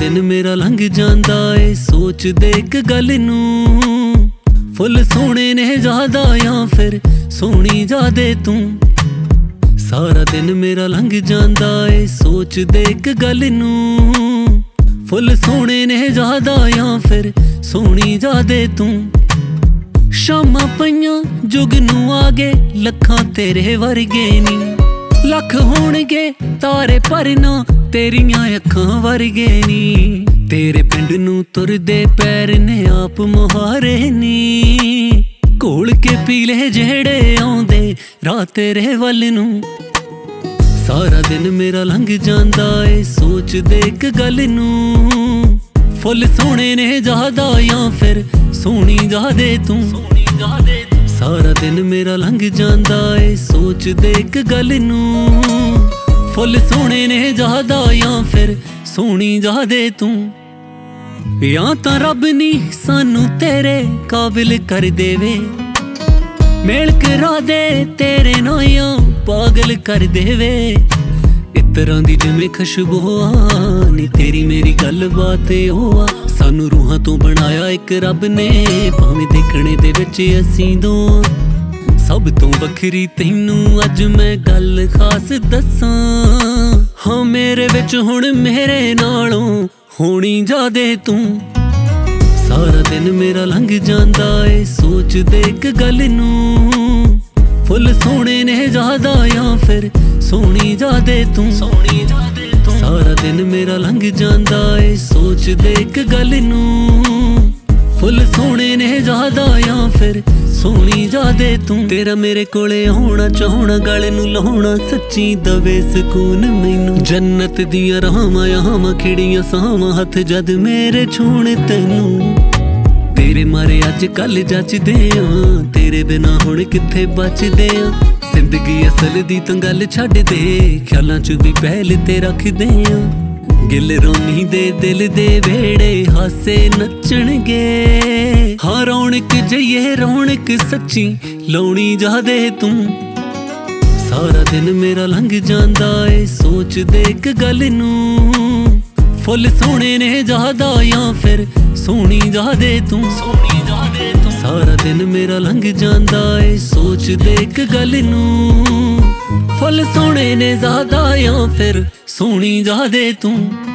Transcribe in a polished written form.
दिन मेरा लंघ जांदा ए सोचदे इक गल नूं, फुल सोहणे ने ज्यादा या फिर सोहनी ज्यादा तू। सारा दिन मेरा लंघ जांदा ए सोचदे इक गल नूं, फुल सोहणे ने ज्यादा या फिर सोहनी ज्यादा तू। शामां पईयां जुग नूं आ गए लखां तेरे वर्गे नी, लख होणगे तारे पर ना तेरियां अखां वर्गे नी। तेरे पिंड नूं तुरदे पैर ने आप मुहारे नी, घोल के पीले जेड़े आउंदे राह तेरे वल नूं। सारा दिन मेरा लंघ जांदा ए सोचदे इक गल नूं, फुल सोहणे ने ज्यादा या फिर सोहनी ज्यादा तू। सारा दिन मेरा लंघ जांदा ए सोचदे इक गल नूं, फुल सोहणे ने ज्यादा या फिर सोहनी ज्यादा तू। या तां रब नी सानू तेरे काबिल कर देवे, मेल करा दे तेरे नाया पागल कर देवे। इतरां दी जिवें खुशबू आ नी तेरी मेरी गल बात ओ आ। सानू रूहां तो बनाया एक रब ने, भावें देखने दे विच असीं दो। सब तो वखरी तैनू अज मैं गल खास दसां, हाँ मेरे विच हुण मेरे नालों होनी ज्यादा तू। सारा दिन मेरा लंघ जांदा ए सोचदे इक गल नूं, फुल सोहणे ने ज्यादा या फिर सोहनी ज्यादा तू। सारा दिन मेरा लंघ जांदा ए सोचदे इक गल नूं, फुल सोहणे ने ज्यादा या फिर सोहनी ज्यादा तू। तेरा मेरे कोले होना चाहना गल नूं लाउणा सच्ची दवे सकून मैनू। जन्नत दियां राहां याहां खिड़ियां साहां हथ जद मेरे छूण तैनू। तेरे मारे अज कल जचदे आ, तेरे बिना हुण कित्थे बचदे आ। जिंदगी असल दी तां गल छड्ड दे, ख्यालां च भी पहल ते रखदे आ। गिल रोनी दे दिल दे वेड़े हासे नचणगे, हाँ रौनक जइए रौनक सच्ची लाउणी ज्यादा तू। सारा दिन मेरा लंघ जांदा ए सोचदे इक गल नूं, फुल सोहणे ने ज्यादा या फिर सोहनी ज्यादा तू। सारा दिन मेरा लंघ जांदा ए सोचदे इक गल नूं, फुल सोहणे ने ज्यादा या फिर सोहनी ज्यादा तू।